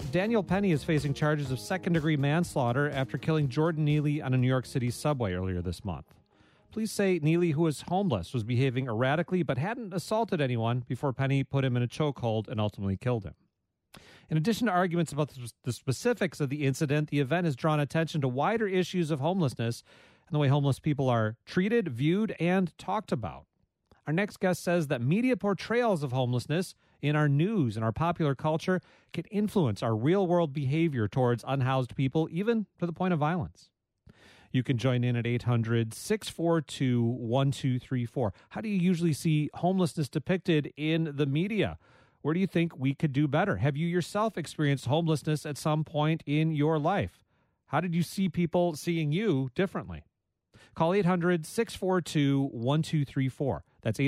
Daniel Penny is facing charges of second-degree manslaughter after killing Jordan Neely on a New York City subway earlier this month. Police say Neely, who is homeless, was behaving erratically but hadn't assaulted anyone before Penny put him in a chokehold and ultimately killed him. In addition to arguments about the specifics of the incident, the event has drawn attention to wider issues of homelessness and the way homeless people are treated, viewed, and talked about. Our next guest says that media portrayals of homelessness in our news and our popular culture can influence our real-world behavior towards unhoused people, even to the point of violence. You can join in at 800-642-1234. How do you usually see homelessness depicted in the media? Where do you think we could do better? Have you yourself experienced homelessness at some point in your life? How did you see people seeing you differently? Call 800-642-1234. That's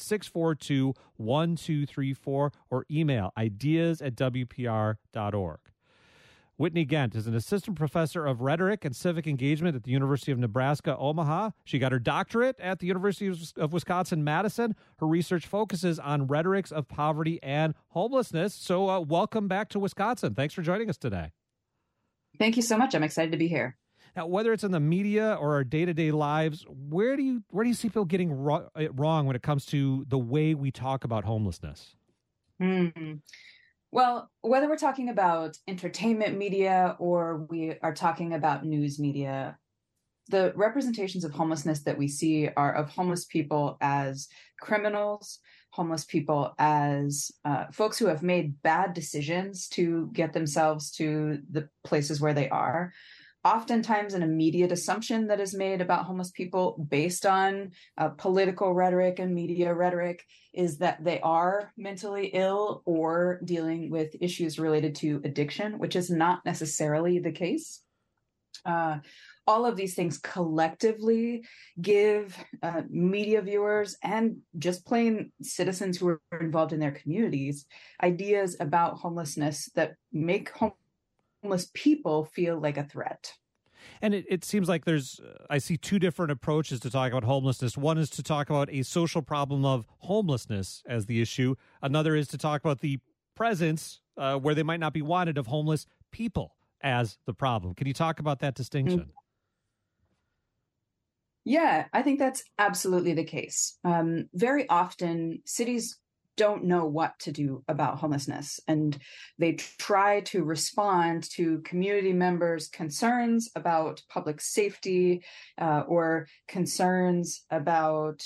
800-642-1234 or email ideas@wpr.org. Whitney Ghent is an assistant professor of rhetoric and civic engagement at the University of Nebraska, Omaha. She got her doctorate at the University of Wisconsin-Madison. Her research focuses on rhetorics of poverty and homelessness. So welcome back to Wisconsin. Thanks for joining us today. Thank you so much. I'm excited to be here. Now, whether it's in the media or our day-to-day lives, where do you see people getting it wrong when it comes to the way we talk about homelessness? Well, whether we're talking about entertainment media or we are talking about news media, the representations of homelessness that we see are of homeless people as criminals, homeless people as folks who have made bad decisions to get themselves to the places where they are. Oftentimes an immediate assumption that is made about homeless people based on political rhetoric and media rhetoric is that they are mentally ill or dealing with issues related to addiction, which is not necessarily the case. All of these things collectively give media viewers and just plain citizens who are involved in their communities ideas about homelessness that make homeless people feel like a threat. And it seems like I see two different approaches to talk about homelessness. One is to talk about a social problem of homelessness as the issue. Another is to talk about the presence, where they might not be wanted, of homeless people as the problem. Can you talk about that distinction? Yeah, I think that's absolutely the case. Very often, cities don't know what to do about homelessness, and they try to respond to community members' concerns about public safety or concerns about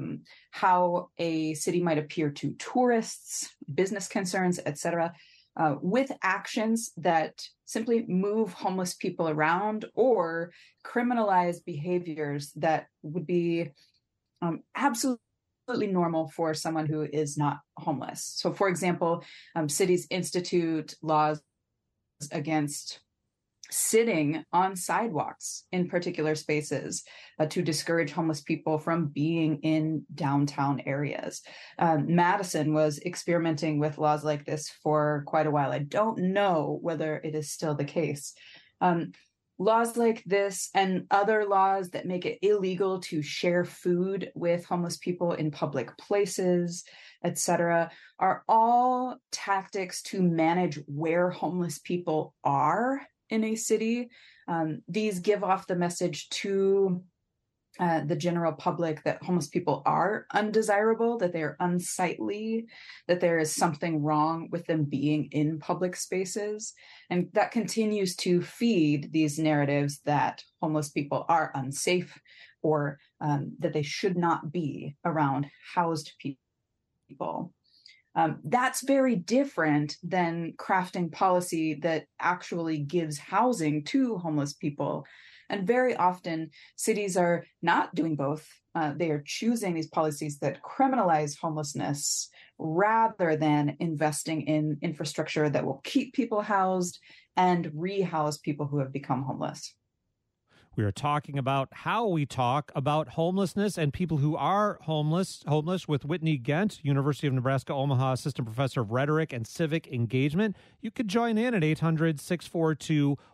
how a city might appear to tourists, business concerns, etc., with actions that simply move homeless people around or criminalize behaviors that would be absolutely normal for someone who is not homeless. So, for example, cities institute laws against sitting on sidewalks in particular spaces to discourage homeless people from being in downtown areas. Madison was experimenting with laws like this for quite a while. I don't know whether it is still the case. Laws like this and other laws that make it illegal to share food with homeless people in public places, etc., are all tactics to manage where homeless people are in a city. These give off the message to the general public that homeless people are undesirable, that they are unsightly, that there is something wrong with them being in public spaces. And that continues to feed these narratives that homeless people are unsafe or that they should not be around housed people. That's very different than crafting policy that actually gives housing to homeless people. And very often, cities are not doing both. They are choosing these policies that criminalize homelessness rather than investing in infrastructure that will keep people housed and rehouse people who have become homeless. We are talking about how we talk about homelessness and people who are homeless with Whitney Ghent, University of Nebraska, Omaha, Assistant Professor of Rhetoric and Civic Engagement. You could join in at 800-642-1234.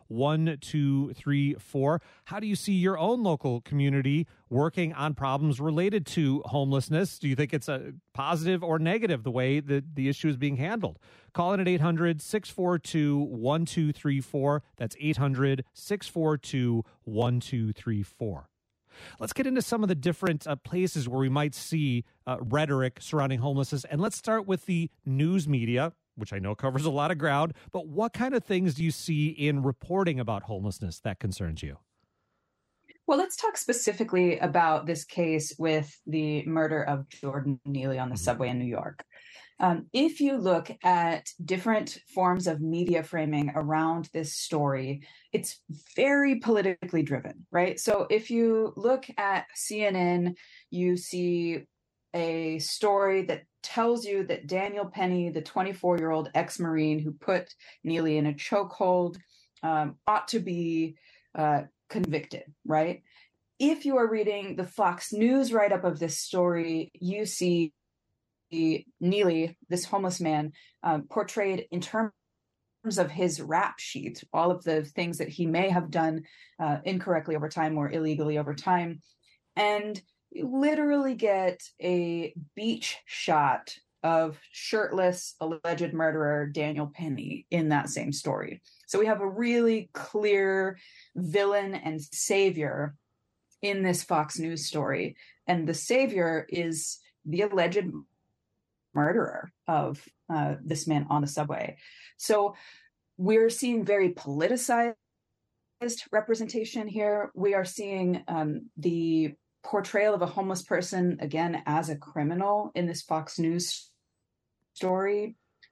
1234. How do you see your own local community working on problems related to homelessness? Do you think it's a positive or negative the way that the issue is being handled? Call in at 800-642-1234. That's 800-642-1234. Let's get into some of the different places where we might see rhetoric surrounding homelessness. And let's start with the news media, which I know covers a lot of ground. But what kind of things do you see in reporting about homelessness that concerns you? Well, let's talk specifically about this case with the murder of Jordan Neely on the subway in New York. If you look at different forms of media framing around this story, it's very politically driven, right? So if you look at CNN, you see a story that tells you that Daniel Penny, the 24-year-old ex-Marine who put Neely in a chokehold, ought to be convicted, right? If you are reading the Fox News write-up of this story, you see Neely, this homeless man, portrayed in terms of his rap sheet, all of the things that he may have done incorrectly over time or illegally over time. And you literally get a beach shot of shirtless alleged murderer Daniel Penny in that same story. So we have a really clear villain and savior in this Fox News story. And the savior is the alleged murderer of this man on the subway. So we're seeing very politicized representation here. We are seeing the portrayal of a homeless person, again, as a criminal in this Fox News story.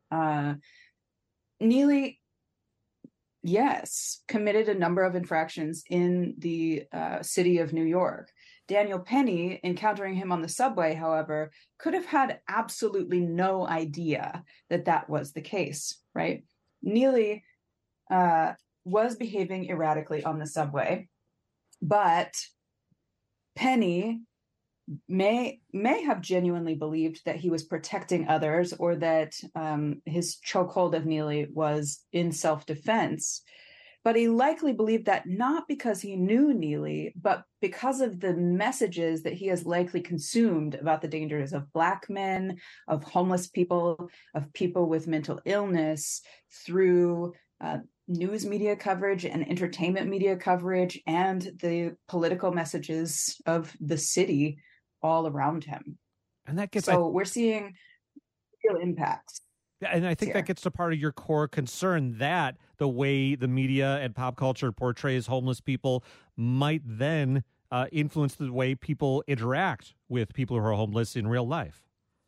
Neely, yes, committed a number of infractions in the city of New York. Daniel Penny, encountering him on the subway, however, could have had absolutely no idea that that was the case, right? Neely was behaving erratically on the subway, but Penny may have genuinely believed that he was protecting others or that his chokehold of Neely was in self-defense. But he likely believed that not because he knew Neely, but because of the messages that he has likely consumed about the dangers of Black men, of homeless people, of people with mental illness through news media coverage and entertainment media coverage and the political messages of the city all around him. And that gets we're seeing real impacts. And I think that gets to part of your core concern that the way the media and pop culture portrays homeless people might then influence the way people interact with people who are homeless in real life.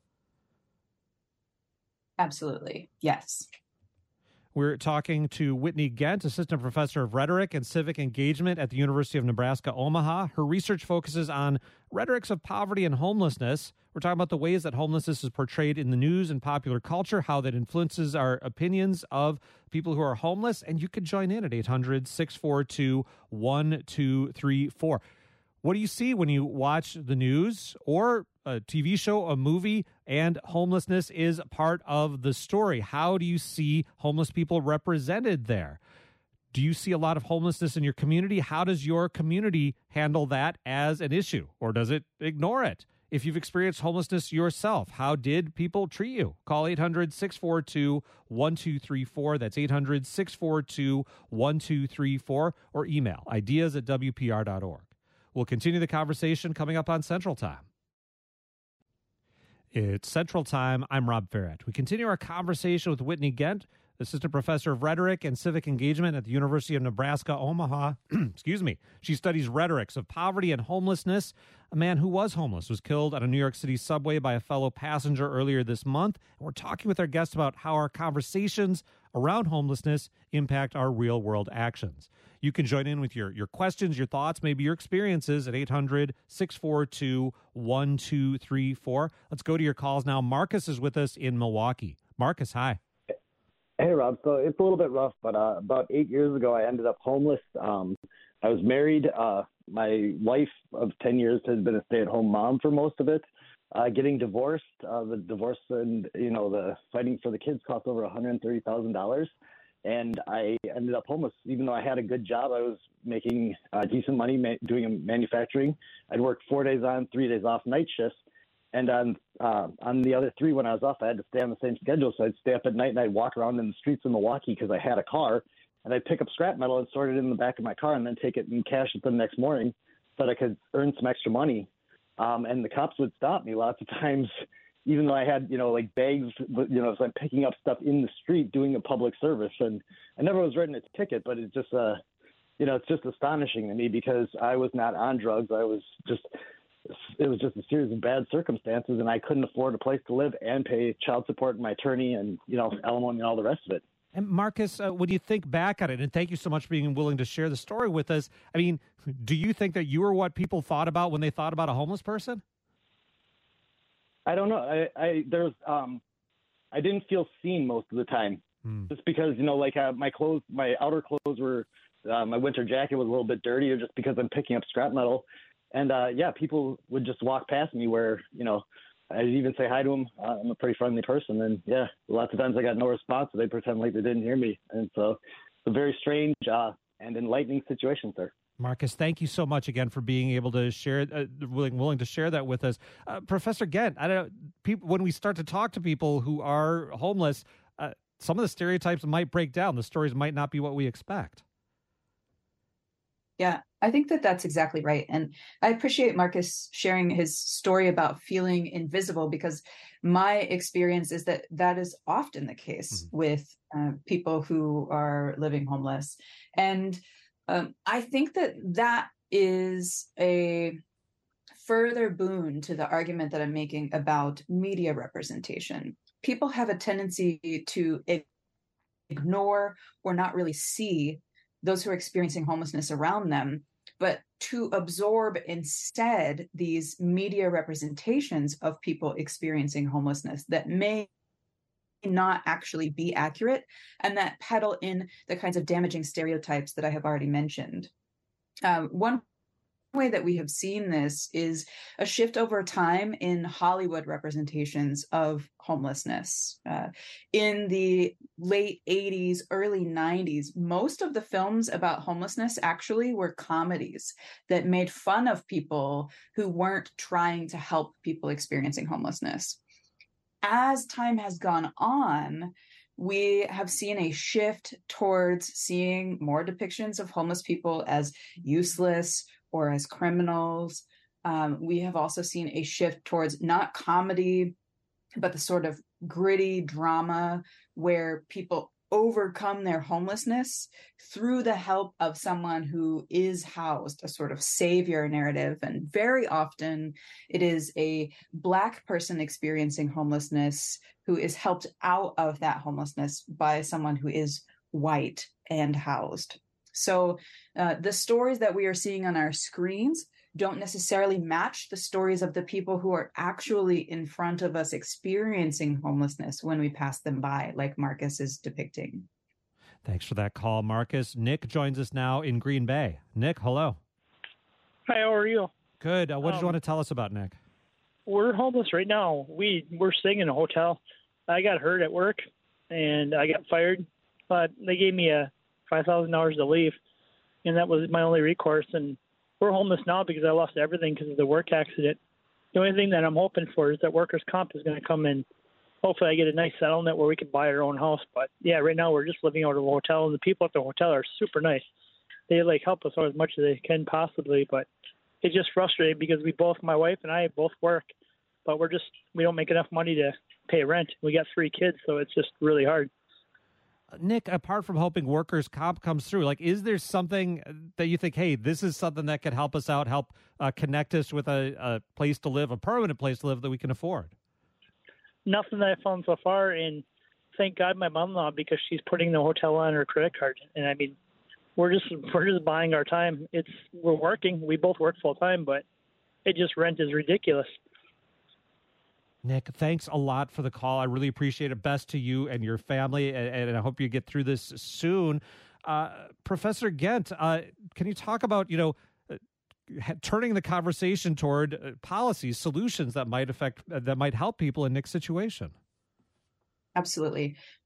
Absolutely. Yes. We're talking to Whitney Ghent, Assistant Professor of Rhetoric and Civic Engagement at the University of Nebraska-Omaha. Her research focuses on rhetorics of poverty and homelessness. We're talking about the ways that homelessness is portrayed in the news and popular culture, how that influences our opinions of people who are homeless. And you could join in at 800-642-1234. What do you see when you watch the news or a TV show, a movie, and homelessness is part of the story? How do you see homeless people represented there? Do you see a lot of homelessness in your community? How does your community handle that as an issue, or does it ignore it? If you've experienced homelessness yourself, how did people treat you? Call 800-642-1234. That's 800-642-1234, or email ideas@wpr.org. We'll continue the conversation coming up on Central Time. It's Central Time. I'm Rob Farrett. We continue our conversation with Whitney Ghent, Assistant Professor of Rhetoric and Civic Engagement at the University of Nebraska-Omaha. Excuse me. She studies rhetorics of poverty and homelessness. A man who was homeless was killed on a New York City subway by a fellow passenger earlier this month. And we're talking with our guest about how our conversations around homelessness impact our real-world actions. You can join in with your questions, your thoughts, maybe your experiences at 800-642-1234. Let's go to your calls now. Marcus is with us in Milwaukee. Marcus, hi. Hey, Rob. So it's a little bit rough, but about 8 years ago, I ended up homeless. I was married. My wife of 10 years has been a stay-at-home mom for most of it. Getting divorced, the divorce and, the fighting for the kids cost over $130,000. and I ended up homeless. Even though I had a good job, I was making decent money doing manufacturing. I'd work 4 days on, 3 days off night shifts. And on the other 3, when I was off, I had to stay on the same schedule. So I'd stay up at night and I'd walk around in the streets of Milwaukee because I had a car. And I'd pick up scrap metal and sort it in the back of my car and then take it and cash it the next morning so that I could earn some extra money. And the cops would stop me lots of times, even though I had, like bags, so I'm picking up stuff in the street doing a public service. And I never was written a ticket, but it's just, it's just astonishing to me because I was not on drugs. It was just a series of bad circumstances, and I couldn't afford a place to live and pay child support and my attorney and, alimony and all the rest of it. And Marcus, when you think back on it, and thank you so much for being willing to share the story with us, I mean, do you think that you were what people thought about when they thought about a homeless person? I don't know. I didn't feel seen most of the time, just because, my clothes, my outer clothes were, my winter jacket was a little bit dirtier just because I'm picking up scrap metal. And, people would just walk past me where, I'd even say hi to them. I'm a pretty friendly person. And, lots of times I got no response. So they pretend like they didn't hear me. And so it's a very strange and enlightening situation, sir. Marcus, thank you so much again for being able to share, willing to share that with us. Professor Ghent, I don't know, when we start to talk to people who are homeless, some of the stereotypes might break down. The stories might not be what we expect. Yeah, I think that that's exactly right. And I appreciate Marcus sharing his story about feeling invisible, because my experience is that that is often the case with people who are living homeless. And I think that that is a further boon to the argument that I'm making about media representation. People have a tendency to ignore or not really see those who are experiencing homelessness around them, but to absorb instead these media representations of people experiencing homelessness that may not actually be accurate and that peddle in the kinds of damaging stereotypes that I have already mentioned. One way that we have seen this is a shift over time in Hollywood representations of homelessness. In the late 80s, early 90s, most of the films about homelessness actually were comedies that made fun of people who weren't trying to help people experiencing homelessness. As time has gone on, we have seen a shift towards seeing more depictions of homeless people as useless or as criminals. We have also seen a shift towards not comedy, but the sort of gritty drama where people overcome their homelessness through the help of someone who is housed, a sort of savior narrative. And very often it is a Black person experiencing homelessness who is helped out of that homelessness by someone who is white and housed. So the stories that we are seeing on our screens don't necessarily match the stories of the people who are actually in front of us experiencing homelessness when we pass them by, like Marcus is depicting. Thanks for that call, Marcus. Nick joins us now in Green Bay. Nick, hello. Hi, how are you? Good. What did you want to tell us about, Nick? We're homeless right now. We're staying in a hotel. I got hurt at work, and I got fired, but they gave me a $5,000 to leave, and that was my only recourse. And we're homeless now because I lost everything because of the work accident. The only thing that I'm hoping for is that workers' comp is going to come in. Hopefully I get a nice settlement where we can buy our own house. But, yeah, right now we're just living out of a hotel, and the people at the hotel are super nice. They, help us out as much as they can possibly, but it's just frustrating because my wife and I both work, but we don't make enough money to pay rent. We got 3 kids, so it's just really hard. Nick, apart from hoping workers' comp comes through, is there something that you think, hey, this is something that could help us out, help connect us with a place to live, a permanent place to live that we can afford? Nothing that I found so far, and thank God my mom-in-law, because she's putting the hotel on her credit card. And I mean, we're just buying our time. We're working. We both work full time, but rent is ridiculous. Nick, thanks a lot for the call. I really appreciate it. Best to you and your family, and I hope you get through this soon. Professor Ghent, can you talk about, turning the conversation toward policies, solutions that might help people in Nick's situation? Absolutely.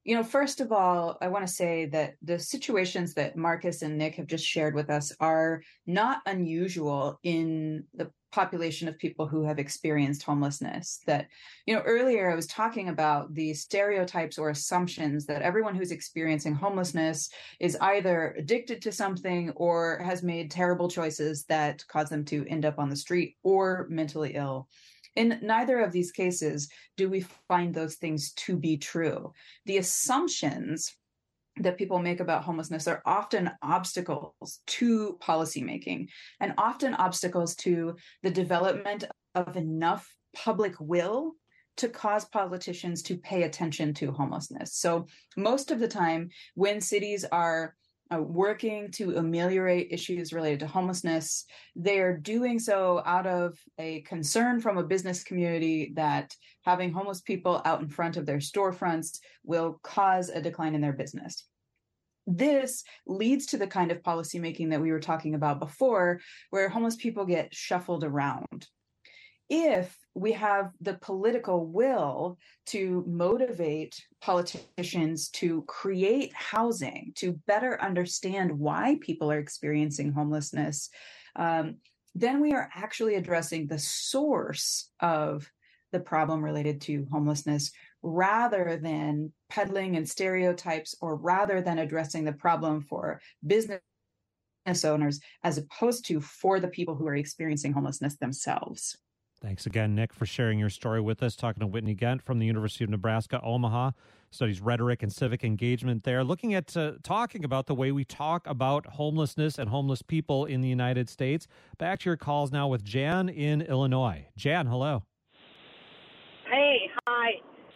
First of all, I want to say that the situations that Marcus and Nick have just shared with us are not unusual in the population of people who have experienced homelessness. That, earlier I was talking about the stereotypes or assumptions that everyone who's experiencing homelessness is either addicted to something or has made terrible choices that cause them to end up on the street or mentally ill. In neither of these cases do we find those things to be true. The assumptions that people make about homelessness are often obstacles to policymaking and often obstacles to the development of enough public will to cause politicians to pay attention to homelessness. So most of the time, when cities are working to ameliorate issues related to homelessness, they're doing so out of a concern from a business community that having homeless people out in front of their storefronts will cause a decline in their business. This leads to the kind of policymaking that we were talking about before, where homeless people get shuffled around. If we have the political will to motivate politicians to create housing, to better understand why people are experiencing homelessness, then we are actually addressing the source of the problem related to homelessness rather than peddling in stereotypes, or rather than addressing the problem for business owners as opposed to for the people who are experiencing homelessness themselves. Thanks again, Nick, for sharing your story with us. Talking to Whitney Ghent from the University of Nebraska, Omaha, studies rhetoric and civic engagement there, looking at talking about the way we talk about homelessness and homeless people in the United States. Back to your calls now with Jan in Illinois. Jan, hello. Hey, hi.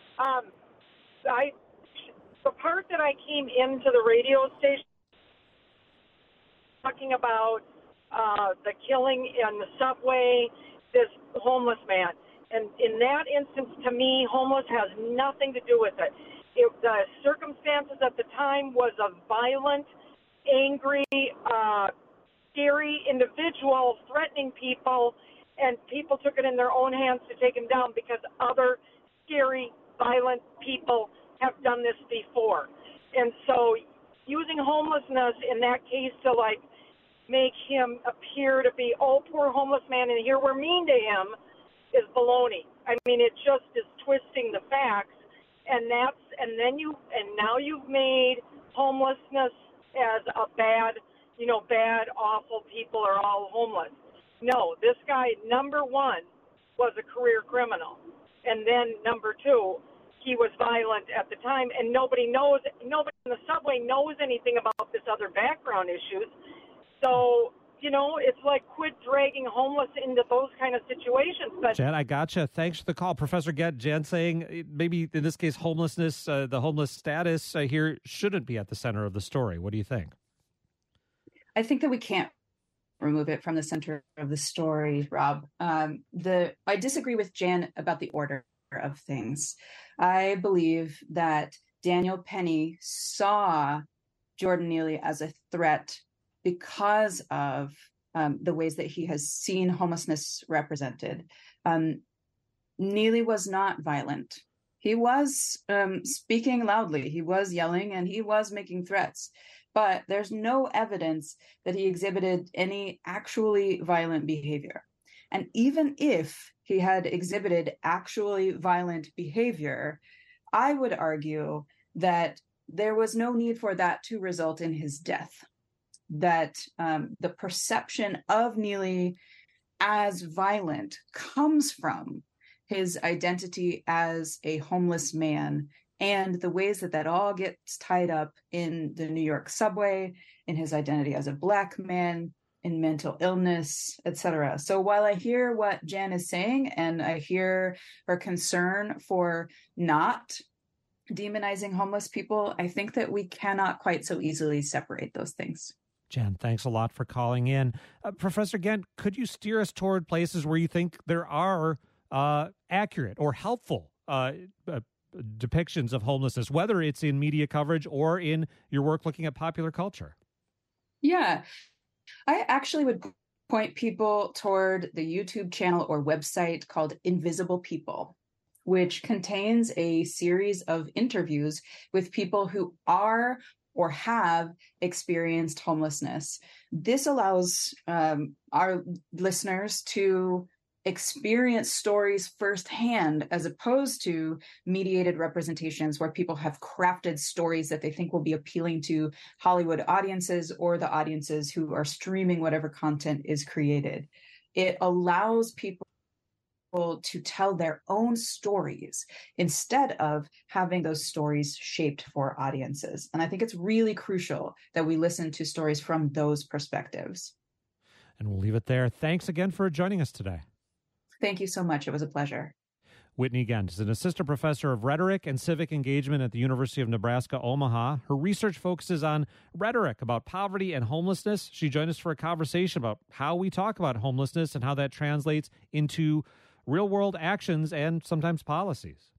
The part that I came into the radio station talking about the killing in the subway, this homeless man. And in that instance, to me, homeless has nothing to do with it. The circumstances at the time was a violent, angry, scary individual threatening people, and people took it in their own hands to take him down because other scary, violent people have done this before. And so using homelessness in that case to make him appear to be, oh, poor homeless man, and here we're mean to him, is baloney. I mean, it just is twisting the facts, and now you've made homelessness as a bad, awful people are all homeless. No, this guy, number one, was a career criminal, and then number two, he was violent at the time, and nobody in the subway knows anything about this other background issues. So, it's like quit dragging homeless into those kind of situations. But Jan, I gotcha. Thanks for the call. Professor Ghent, Jan saying maybe in this case, homelessness, the homeless status here shouldn't be at the center of the story. What do you think? I think that we can't remove it from the center of the story, Rob. I disagree with Jan about the order of things. I believe that Daniel Penny saw Jordan Neely as a threat because of the ways that he has seen homelessness represented. Neely was not violent. He was speaking loudly. He was yelling and he was making threats. But there's no evidence that he exhibited any actually violent behavior. And even if he had exhibited actually violent behavior, I would argue that there was no need for that to result in his death. That the perception of Neely as violent comes from his identity as a homeless man and the ways that all gets tied up in the New York subway, in his identity as a Black man, in mental illness, etc. So while I hear what Jan is saying, and I hear her concern for not demonizing homeless people, I think that we cannot quite so easily separate those things. Jan, thanks a lot for calling in. Professor Ghent, could you steer us toward places where you think there are accurate or helpful depictions of homelessness, whether it's in media coverage or in your work looking at popular culture? Yeah, I actually would point people toward the YouTube channel or website called Invisible People, which contains a series of interviews with people who are or have experienced homelessness. This allows our listeners to experience stories firsthand as opposed to mediated representations where people have crafted stories that they think will be appealing to Hollywood audiences or the audiences who are streaming whatever content is created. It allows people to tell their own stories instead of having those stories shaped for audiences. And I think it's really crucial that we listen to stories from those perspectives. And we'll leave it there. Thanks again for joining us today. Thank you so much. It was a pleasure. Whitney Gent is an assistant professor of rhetoric and civic engagement at the University of Nebraska, Omaha. Her research focuses on rhetoric about poverty and homelessness. She joined us for a conversation about how we talk about homelessness and how that translates into real-world actions and sometimes policies.